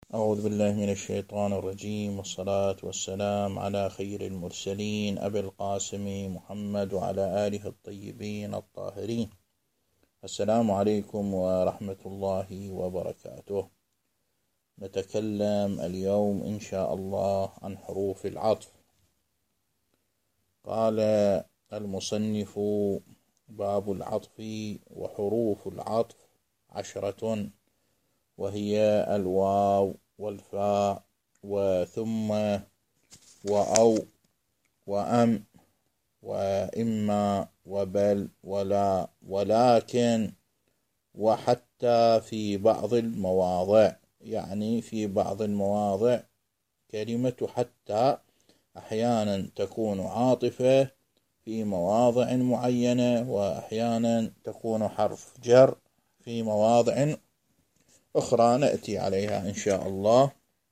أعوذ بالله من الشيطان الرجيم، والصلاة والسلام على خير المرسلين أبي القاسم محمد وعلى آله الطيبين الطاهرين. السلام عليكم ورحمة الله وبركاته. نتكلم اليوم إن شاء الله عن حروف العطف. قال المصنف: باب العطف وحروف العطف 10، وهي الواو والفاء وثم وأو وأم وإما وبل ولا ولكن وحتى في بعض المواضع. يعني في بعض المواضع كلمة حتى أحيانا تكون عاطفة في مواضع معينة، وأحيانا تكون حرف جر في مواضع أخرى نأتي عليها إن شاء الله.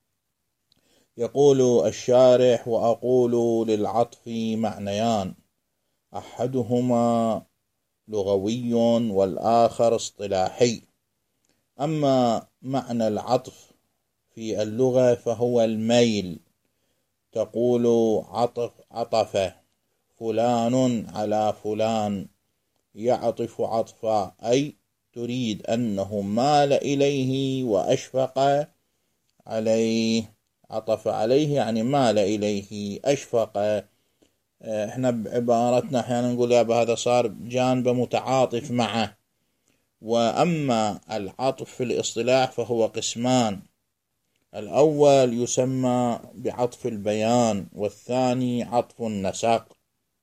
يقول الشارح: وأقول للعطف معنيان، أحدهما لغوي والآخر اصطلاحي. أما معنى العطف في اللغة فهو الميل. تقول عطف فلان على فلان، يعطف عطفا، أي تريد أنه مال إليه وأشفق عليه. عطف عليه يعني مال إليه، أشفق. احنا بعبارتنا احيانا نقول يا هذا صار جانب متعاطف معه. وأما العطف في الاصطلاح فهو قسمان: الأول يسمى بعطف البيان، والثاني عطف النسق.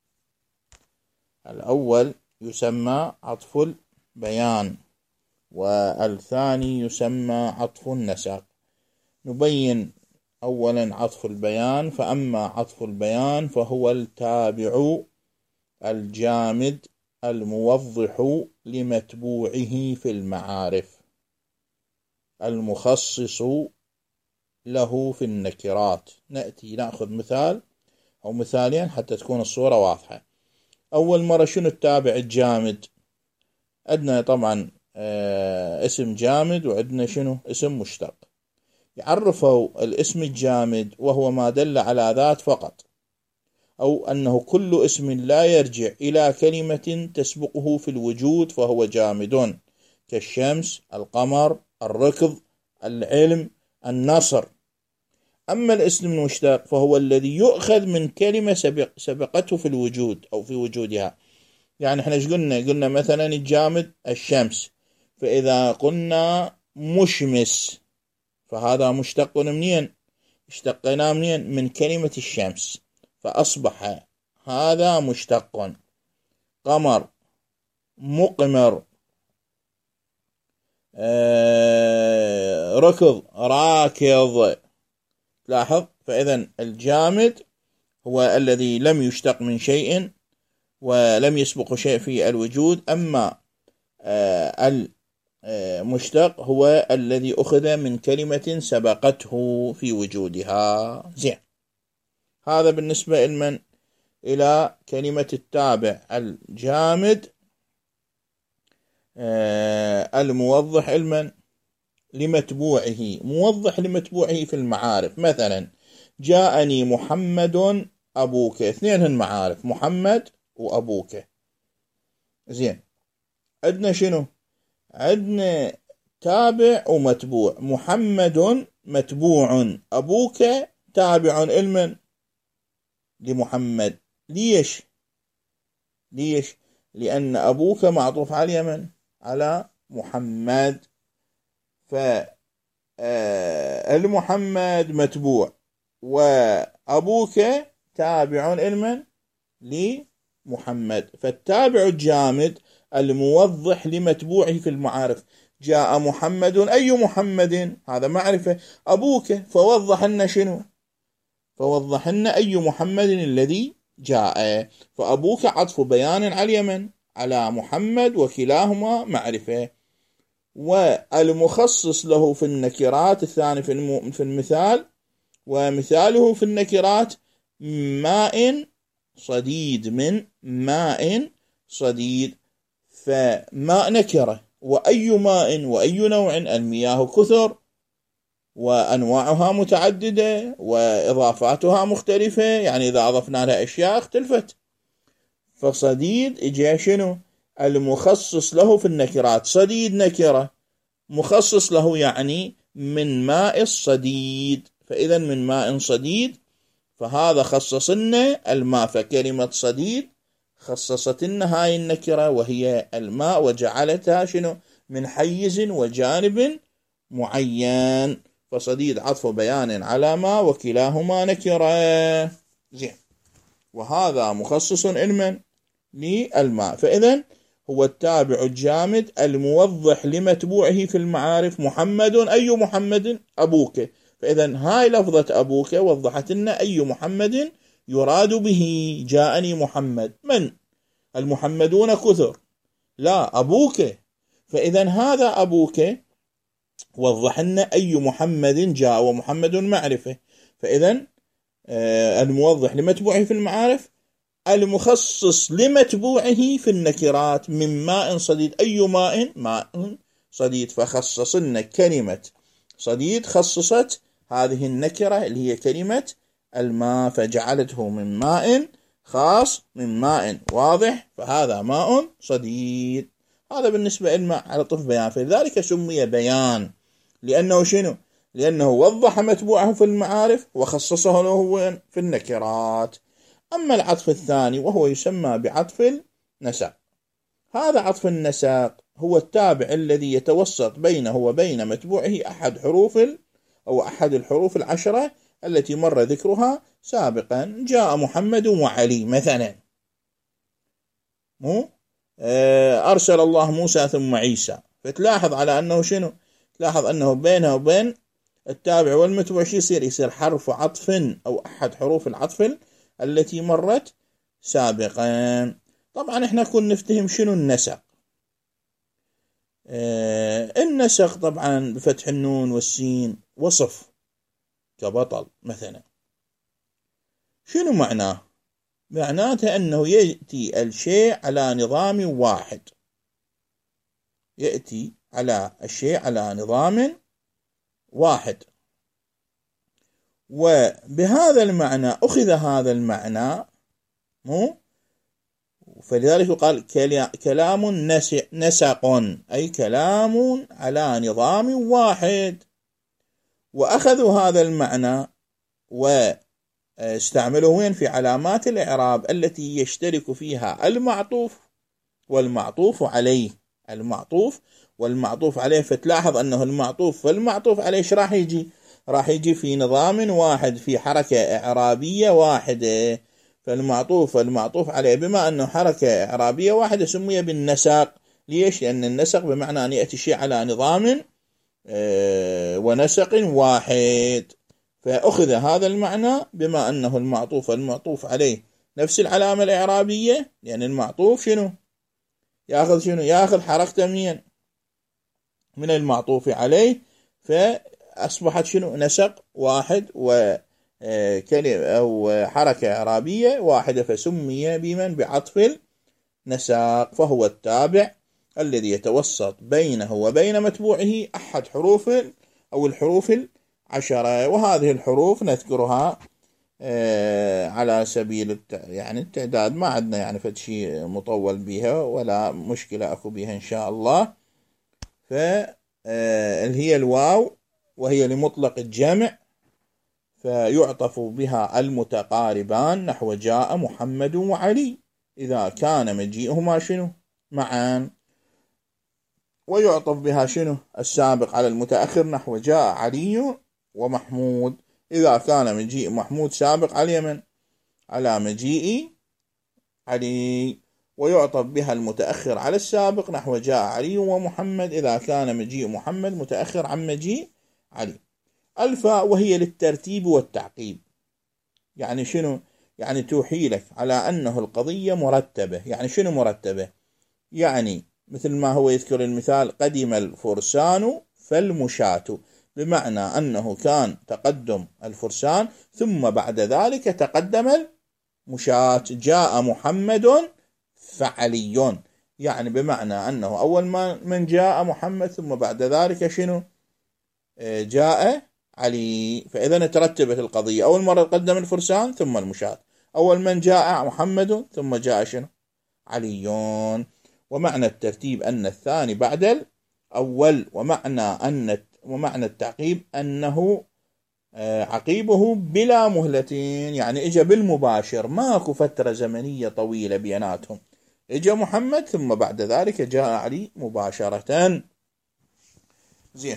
الأول يسمى عطف البيان، والثاني يسمى عطف النسق. نبين أولا عطف البيان. فأما عطف البيان فهو التابع الجامد الموضح لمتبوعه في المعارف، المخصص له في النكرات. نأخذ مثال أو مثالين حتى تكون الصورة واضحة. أول مرة شنو التابع الجامد؟ عندنا طبعا اسم جامد، وعندنا شنو اسم مشتق. يعرفوا الاسم الجامد وهو ما دل على ذات فقط، أو أنه كل اسم لا يرجع إلى كلمة تسبقه في الوجود فهو جامد، كالشمس، القمر، الركض، العلم، النصر. أما الاسم المشتق فهو الذي يؤخذ من كلمة سبقته في الوجود أو في وجودها. يعني احنا ايش قلنا مثلا الجامد الشمس، فإذا قلنا مشمس فهذا مشتق منين؟ اشتقنا منين؟ من كلمة الشمس، فأصبح هذا مشتق. قمر، مقمر، ركض، راكض. لاحظ، فإذا الجامد هو الذي لم يشتق من شيء ولم يسبق شيء في الوجود. أما المشتق هو الذي أخذ من كلمة سبقته في وجودها. زين، هذا بالنسبة إلى كلمة التابع الجامد الموضح لمتبوعه، موضح لمتبوعه في المعارف. مثلا جاءني محمد أبوك، اثنين معارف، محمد وأبوك. زين، عندنا شنو؟ عندنا تابع ومتبوع. محمد متبوع، أبوك تابع لمحمد. ليش؟ لأن أبوك معطوف على على محمد، فالمحمد متبوع، وأبوك تابع لمحمد. فالتابع الجامد الموضح لمتبوعه في المعارف. جاء محمد، أي محمد؟ هذا معرفة. أبوك، فوضح لنا شنو؟ فوضح لنا أي محمد الذي جاء. فأبوك عطف بيان على محمد، وكلاهما معرفة. والمخصص له في النكرات الثاني في المثال، ومثاله في النكرات ماء صديد، من ماء صديد. فماء نكرة، وأي ماء وأي نوع، المياه كثر، وأنواعها متعددة وإضافاتها مختلفة، يعني إذا أضفنا لها أشياء اختلفت. فصديد إجا شنو؟ المخصص له في النكرات، صديد نكرة مخصص له يعني من ماء الصديد، فإذا من ماء صديد، فهذا خصص لنا الماء، فكلمة صديد خصصت لنا هاي النكرة وهي الماء، وجعلتها شنو؟ من حيز وجانب معين. فصديد عطف بيان على ما، وكلاهما نكرة. زين، وهذا مخصص علما للماء. فإذا هو التابع الجامد الموضح لمتبوعه في المعارف. محمد، أي محمد؟ أبوك. فإذا هاي لفظة أبوك وضحت لنا أي محمد يراد به. جاءني محمد، من؟ المحمدون كثر، لا أبوك. فإذا هذا أبوك وضح لنا أي محمد جاء، ومحمد معرفة. فإذا الموضح لمتبوعه في المعارف المخصص لمتبوعه في النكرات. من ماء صديد، أي ماء؟ ماء صديد. فخصصنا كلمة صديد، خصصت هذه النكرة اللي هي كلمة الماء، فجعلته من ماء خاص، من ماء واضح، فهذا ماء صديد. هذا بالنسبة للماء على طف بيان، فلذلك سمي بيان، لأنه شنو؟ لأنه وضح متبوعه في المعارف وخصصه له في النكرات. أما العطف الثاني وهو يسمى بعطف النسق، هذا عطف النسق هو التابع الذي يتوسط بينه وبين متبوعه أحد الحروف العشرة التي مر ذكرها سابقا. جاء محمد وعلي مثلا، أرسل الله موسى ثم عيسى. فتلاحظ على أنه شنو؟ تلاحظ أنه بينه وبين التابع والمتبوع يصير حرف عطف أو أحد حروف العطف التي مرت سابقا. طبعا احنا كنا نفتهم شنو النسق. النسق طبعا بفتح النون والسين وصف كبطل مثلا. شنو معناه؟ معناته أنه يأتي الشيء على نظام واحد، يأتي على الشيء على نظام واحد. وبهذا المعنى أخذ هذا المعنى، فلذلك يقال كلام نسق، أي كلام على نظام واحد. وأخذوا هذا المعنى واستعملوه في علامات الإعراب التي يشترك فيها المعطوف والمعطوف عليه. المعطوف والمعطوف عليه، فتلاحظ أنه المعطوف والمعطوف عليه راح يجي في نظام واحد، في حركة إعرابية واحدة. فالمعطوف والمعطوف عليه بما أنه حركة إعرابية واحدة سمي بالنسق. ليش؟ لأن النسق بمعنى أن يأتي شيء على نظام ونسق واحد. فأخذ هذا المعنى بما أنه المعطوف والمعطوف عليه نفس العلامة الإعرابية، لأن المعطوف شنو؟ يأخذ حركة من المعطوف عليه، فأصبحت شنو؟ نسق واحد وكلمة أو حركة إعرابية واحدة، فسمي بعطف النسق. فهو التابع الذي يتوسط بينه وبين متبوعه أحد حروف أو الحروف العشرة. وهذه الحروف نذكرها على سبيل التعداد، ما عندنا فشي مطول بها ولا مشكلة أكو بها إن شاء الله. فاللي هي الواو، وهي لمطلق الجمع، فيعطف بها المتقاربان نحو جاء محمد وعلي إذا كان مجيئهما شنو؟ معا. ويعطف بها شنو؟ السابق على المتأخر نحو جاء علي ومحمود إذا كان مجيء محمود سابق على مجيء علي. ويعطف بها المتأخر على السابق نحو جاء علي ومحمد إذا كان مجيء محمد متأخر عن مجيء علي. الفاء وهي للترتيب والتعقيب، يعني شنو؟ يعني توحي لك على أنه القضية مرتبة. يعني شنو مرتبة؟ يعني مثل ما هو يذكر المثال: قدم الفرسان فالمشاة، بمعنى أنه كان تقدم الفرسان ثم بعد ذلك تقدم المشاة. جاء محمد فعلي، يعني بمعنى أنه أول ما من جاء محمد ثم بعد ذلك شنو؟ جاء علي. فإذا ترتبت القضية، أول مرة قدم الفرسان ثم المشاة، أول من جاء محمد ثم جاء شنو؟ علي. ومعنى الترتيب أن الثاني بعد الأول، ومعنى التعقيب أنه عقيبه بلا مهلتين، يعني إجا بالمباشر، ماكو فترة زمنية طويلة بيناتهم، إجا محمد ثم بعد ذلك جاء علي مباشرة. زين.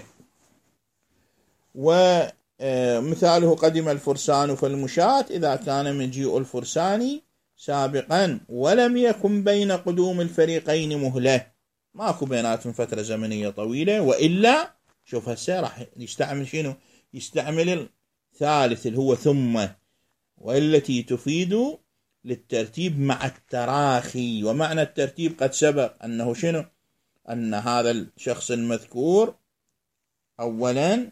ومثاله قدم الفرسان فالمشاة إذا كان مجيء الفرسان سابقا ولم يكن بين قدوم الفريقين مهلة، ماكو بيناتهم فترة زمنية طويلة، وإلا شوف هسه راح يستعمل شنو؟ يستعمل الثالث اللي هو ثم، والتي تفيد للترتيب مع التراخي. ومعنى الترتيب قد سبق أنه شنو؟ أن هذا الشخص المذكور أولا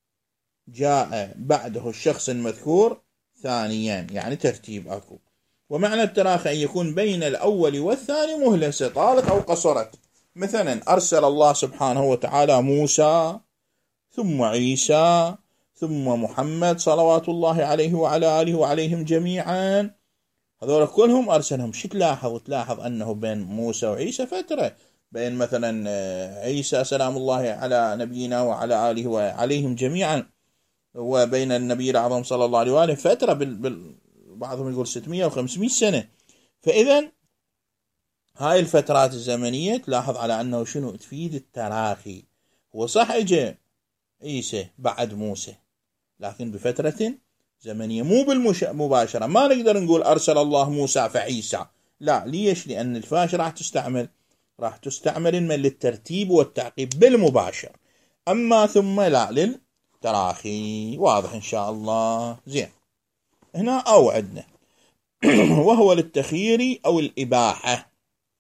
جاء بعده الشخص المذكور ثانيا، يعني ترتيب أكو. ومعنى التراخي أن يكون بين الأول والثاني مهلة طالت أو قصرت. مثلا أرسل الله سبحانه وتعالى موسى ثم عيسى ثم محمد صلوات الله عليه وعلى آله وعليهم جميعا، هذول كلهم أرسلهم. شو تلاحظ أنه بين موسى وعيسى فترة، بين مثلا عيسى سلام الله على نبينا وعلى آله وعليهم جميعا وبين النبي الأعظم صلى الله عليه وآله فترة، بعضهم يقول 600 و 500 سنة. فإذا هاي الفترات الزمنية تلاحظ على أنه شنو؟ تفيد التراخي. هو صح إجا عيسى بعد موسى، لكن بفترة زمنية مو بالمباشرة. ما نقدر نقول أرسل الله موسى فعيسى، لا. ليش؟ لأن الفاش راح تستعمل للترتيب والتعقيب بالمباشر، أما ثم لا، للتراخي. واضح إن شاء الله؟ زين. هنا أو عندنا وهو للتخيير أو الإباحة.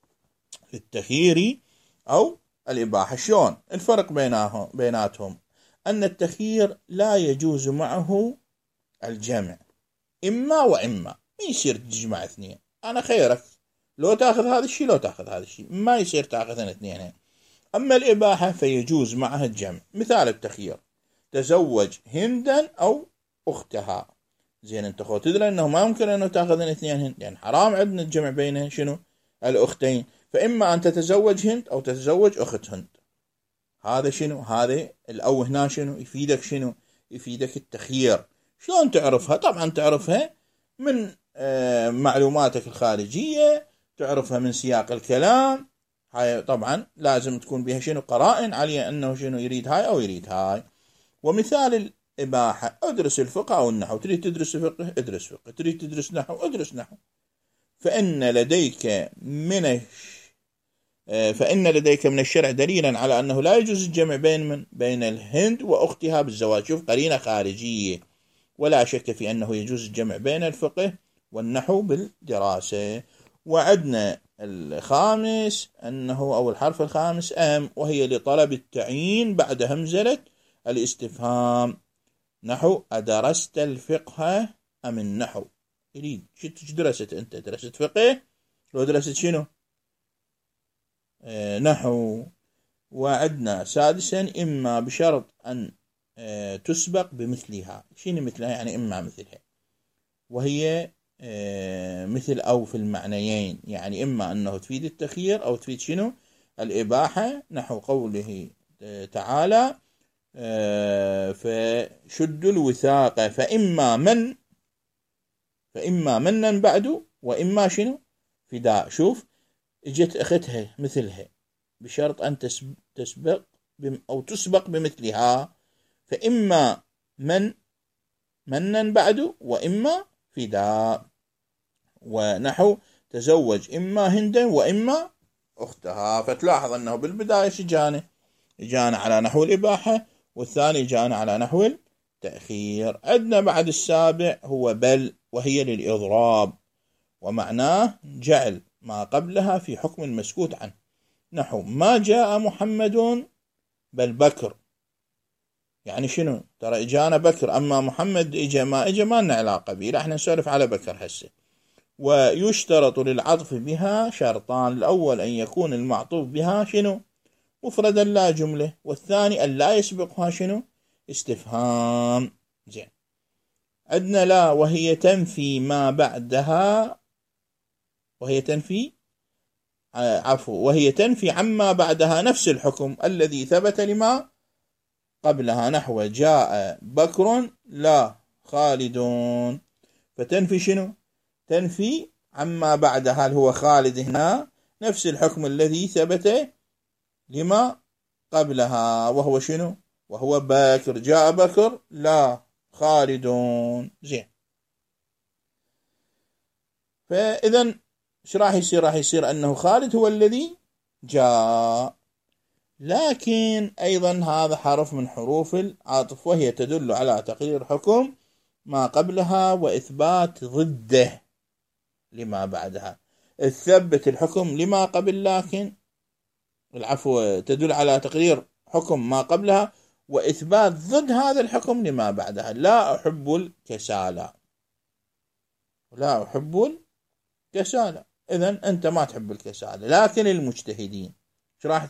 للتخيير أو الإباحة. شلون الفرق بيناتهم؟ أن التخيير لا يجوز معه الجمع، إما وإما، ما يصير تجمع اثنين. أنا خيرك لو تأخذ هذا الشيء لو تأخذ هذا الشيء، ما يصير تأخذ اثنين. أما الإباحة فيجوز معها الجمع. مثال التخيير: تزوج هندا أو أختها. زين، أنت خو تدري أنه ما يمكن أنه تأخذ اثنين هند، يعني حرام عندنا الجمع بين شنو؟ الأختين. فإما أن تتزوج هند أو تتزوج أخت هند. هذا شنو؟ هذا الأو هنا شنو يفيدك؟ شنو يفيدك؟ التخيير. شلون تعرفها؟ طبعا تعرفها من معلوماتك الخارجية، تعرفها من سياق الكلام. هاي طبعا لازم تكون بها شنو؟ قرائن عليه أنه شنو يريد هاي أو يريد هاي. ومثال الإباحة: أدرس الفقه أو النحو. تريد تدرس فقه ادرس فقه، تريد تدرس نحو ادرس نحو. فإن لديك من الشرع دليلا على أنه لا يجوز الجمع بين الهند وأختها بالزواج. شوف، قرينة خارجية. ولا شك في أنه يجوز الجمع بين الفقه والنحو بالدراسة. وعدنا الخامس أو الحرف الخامس وهي لطلب التعيين بعد همزة الاستفهام. نحو: أدرست الفقه أم النحو؟ يريد شو درست أنت؟ درست فقه لو درست شنو؟ نحو. وعدنا سادسا: إما بشرط أن تسبق بمثلها. شنو مثلها؟ يعني إما مثلها، وهي مثل أو في المعنيين، يعني إما أنه تفيد التخيير أو تفيد شنو؟ الإباحة. نحو قوله تعالى: فشد الوثاق فإما منا بعد وإما شنو؟ فداء. شوف، اجت أختها مثلها بشرط أن تسبق أو تسبق بمثلها. فإما منا بعد وإما فداء. ونحو: تزوج إما هندا وإما أختها. فتلاحظ أنه بالبداية جانا على نحو الإباحة، والثاني جانا على نحو التأخير. عندنا بعد السابع هو بل، وهي للإضراب، ومعناه جعل ما قبلها في حكم المسكوت عنه. نحو: ما جاء محمد بل بكر. يعني شنو؟ ترى إجانا بكر، أما محمد إجا ما لنا علاقة به، احنا نسولف على بكر هسه. ويشترط للعطف بها شرطان: الأول أن يكون المعطوف بها شنو؟ مفردا لا جملة، والثاني أن لا يسبقها شنو؟ استفهام. زين، عندنا لا وهي تنفي ما بعدها، وهي تنفي وهي تنفي عما بعدها نفس الحكم الذي ثبت لما قبلها، نحو جاء بكر لا خالد. فتنفي شنو؟ تنفي عما بعدها اللي هو خالد هنا نفس الحكم الذي ثبت لما قبلها، وهو شنو؟ وهو بكر، جاء بكر لا خالد. زين، فإذا ايش راح يصير؟ راح يصير أنه خالد هو الذي جاء، لكن أيضا هذا حرف من حروف العطف، وهي تدل على تقرير حكم ما قبلها وإثبات ضده لما بعدها. تثبت الحكم لما قبل، لكن العفو تدل على تقرير حكم ما قبلها وإثبات ضد هذا الحكم لما بعدها. لا أحب الكسالى، لا أحب الكسالى، إذن أنت ما تحب الكسالى. لكن المجتهدين ايش راح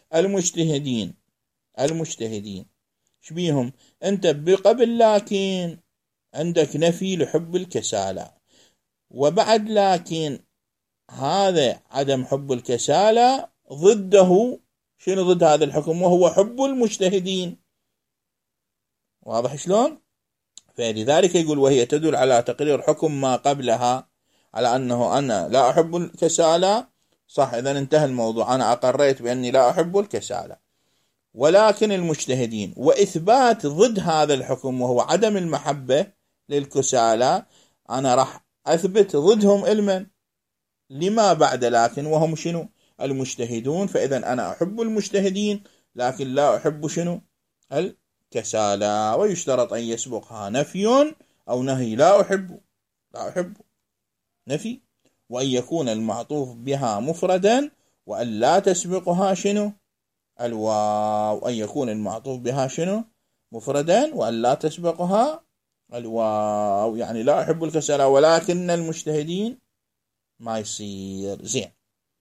المجتهدين ايش بيهم؟ أنت بقبل لكن عندك نفي لحب الكسالى، وبعد لكن هذا عدم حب الكسالى ضده شنو؟ ضد هذا الحكم وهو حب المجتهدين. واضح شلون؟ فلذلك يقول وهي تدل على تقرير حكم ما قبلها، على أنه أنا لا أحب الكسالى، صح، إذا انتهى الموضوع، أنا أقريت بأني لا أحب الكسالى. ولكن المجتهدين وإثبات ضد هذا الحكم وهو عدم المحبة للكسالى، أنا راح أثبت ضدهم علما لما بعد لكن، وهم شنو؟ المجتهدون. فإذا أنا أحب المجتهدين لكن لا أحب شنو؟ الكسالى. ويشترط أن يسبقها نفي أو نهي. لا أحب نفي، وأن يكون المعطوف بها مفردا، وأن لا تسبقها شنو؟ الواو. أن يكون المعطوف بها شنو؟ مفردا، وأن لا تسبقها الواو. يعني لا أحب الكسالى ولكن المجتهدين ما يصير. زين،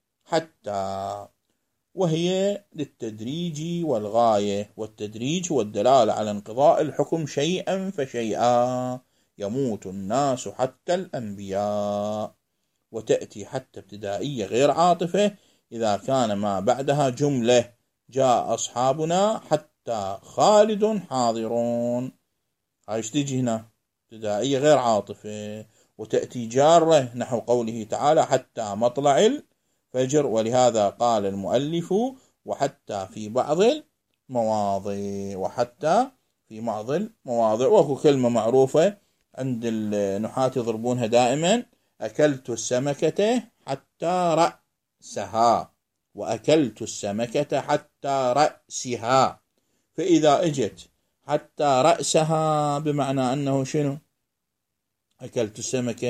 حتى وهي للتدريج والغاية، والتدريج هو الدلالة على انقضاء الحكم شيئا فشيئا، يموت الناس حتى الأنبياء. وتأتي حتى ابتدائية غير عاطفة إذا كان ما بعدها جملة، جاء أصحابنا حتى خالد حاضرون. هايش تيجي هنا ابتدائية غير عاطفة. وتأتي جارة نحو قوله تعالى حتى مطلع الفجر، ولهذا قال المؤلف وحتى في بعض المواضع، وحتى في بعض المواضع. وهو كلمة معروفة عند النحاة يضربونها دائما، أكلت السمكة حتى رأسها، وأكلت السمكة حتى رأسها. فإذا اجت حتى رأسها بمعنى أنه شنو؟ أكلت السمكة،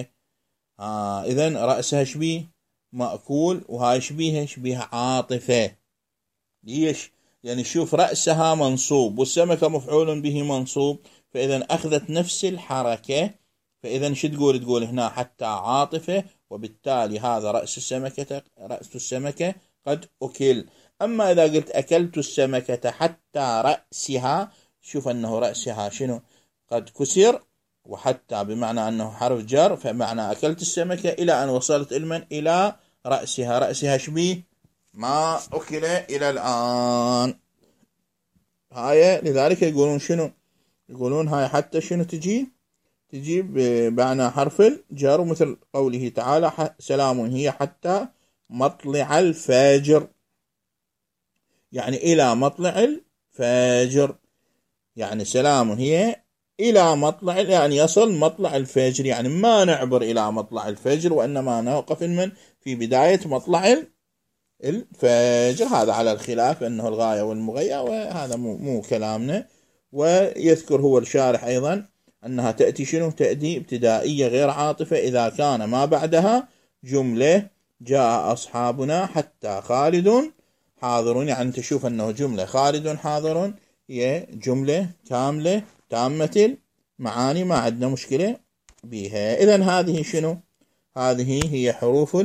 إذن رأسها شبيه مأكول، وهاي شبيه عاطفة. ليش؟ يعني شوف رأسها منصوب والسمكة مفعول به منصوب، فإذا أخذت نفس الحركة. فإذا شو تقول هنا؟ حتى عاطفة، وبالتالي هذا رأس السمكة قد أكل. أما إذا قلت أكلت السمكة حتى رأسها، شوف أنه رأسها شنو؟ قد كسر، وحتى بمعنى أنه حرف جر، فمعنى أكلت السمكة إلى أن وصلت إلى رأسها. رأسها شبيه ما أكل إلى الآن. هاي لذلك يقولون شنو؟ يقولون هاي حتى شنو تجي بمعنى حرف الجر، مثل قوله تعالى سلام هي حتى مطلع الفجر، يعني إلى مطلع الفجر. يعني سلام هي إلى مطلع، يعني يصل مطلع الفجر، يعني ما نعبر إلى مطلع الفجر، وإنما نوقف في بداية مطلع الفجر. هذا على الخلاف أنه الغاية والمغية، وهذا مو كلامنا. ويذكر هو الشارح أيضا أنها تأتي شنو؟ تأتي ابتدائية غير عاطفة إذا كان ما بعدها جملة، جاء أصحابنا حتى خالد حاضرون. يعني تشوف أنه جملة خالد حاضر هي جملة كاملة تامة المعاني، ما عندنا مشكلة بها. إذن هذه شنو؟ هذه هي حروف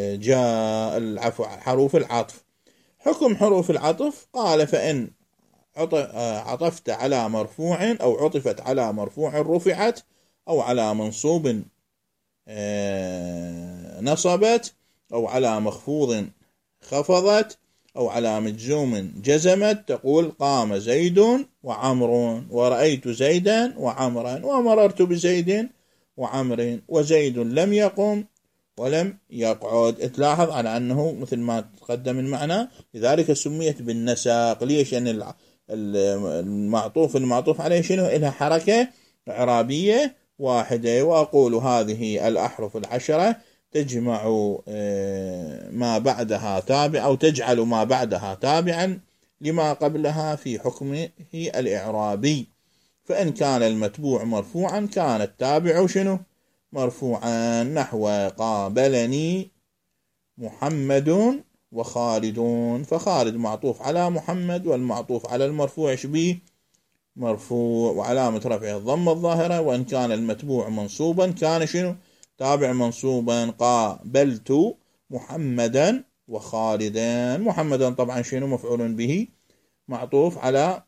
حروف العطف. حكم حروف العطف قال فإن عطفت على مرفوع أو عطفت على مرفوع رفعت، أو على منصوب نصبت، أو على مخفوض خفضت، أو على مجزوم جزمت، تقول قام زيد وعمر، ورأيت زيدا وعمرا، ومررت بزيد وعمر، وزيد لم يقم ولم يقعد. تلاحظ على أنه مثل ما تقدم المعنى، لذلك سميت بالنساق. ليش؟ أن المعطوف عليه شنو؟ إلها حركة إعرابية واحدة. وأقول هذه الأحرف العشرة تجمع ما بعدها تابع، أو تجعل ما بعدها تابعا لما قبلها في حكمه الإعرابي. فإن كان المتبوع مرفوعا كان التابع شنو؟ مرفوعا. نحو قابلني محمد وخالد، فخالد معطوف على محمد، والمعطوف على المرفوع شبيه مرفوع، وعلامة رفعه الضمة الظاهرة. وإن كان المتبوع منصوبا كان شنو؟ تابع منصوبا. قابلت محمدا وخالدا، محمدا طبعا شنو؟ مفعول به معطوف على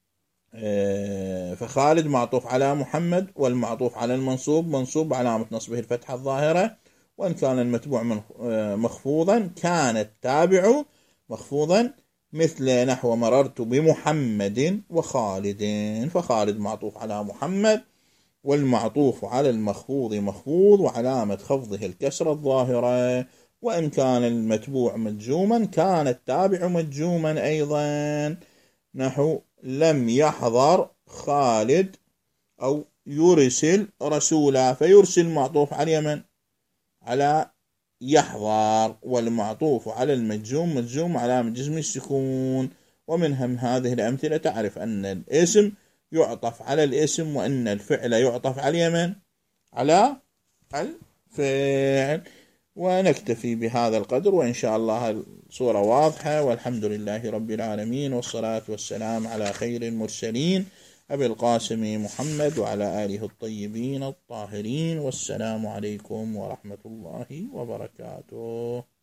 فخالد معطوف على محمد، والمعطوف على المنصوب منصوب علامة نصبه الفتحة الظاهرة. وإن كان المتبوع مخفوضا كان التابع مخفوضا، مثل نحو مررت بمحمد وخالد، فخالد معطوف على محمد، والمعطوف على المخفوض مخفوض، وعلامة خفضه الكسرة الظاهرة. وإن كان المتبوع مجزوما كان التابع مجزوما أيضا، نحو لم يحضر خالد، أو يرسل رسولا، فيرسل معطوف على اليمن على يحضر، والمعطوف على المجزوم مجزوم علامة جزم السكون. ومنهم هذه الأمثلة تعرف أن الاسم يعطف على الاسم، وأن الفعل يعطف على اليمن على الفعل. ونكتفي بهذا القدر، وإن شاء الله الصورة واضحة، والحمد لله رب العالمين، والصلاة والسلام على خير المرسلين أبي القاسم محمد وعلى آله الطيبين الطاهرين. والسلام عليكم ورحمة الله وبركاته.